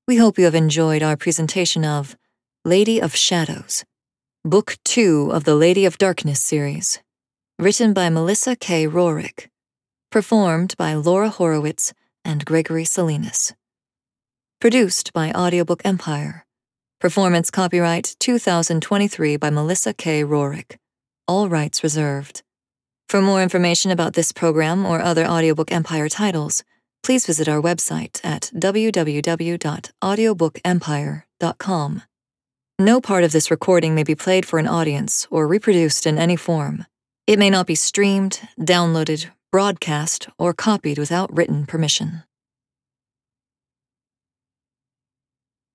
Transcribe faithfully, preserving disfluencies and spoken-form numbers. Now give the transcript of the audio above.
We hope you have enjoyed our presentation of Lady of Shadows, Book two of the Lady of Darkness series, written by Melissa K. Rorick, performed by Laura Horowitz and Gregory Salinas. Produced by Audiobook Empire. Performance copyright two thousand twenty-three by Melissa K. Rorick. All rights reserved. For more information about this program or other Audiobook Empire titles, please visit our website at w w w dot audiobook empire dot com. No part of this recording may be played for an audience or reproduced in any form. It may not be streamed, downloaded, broadcast, or copied without written permission.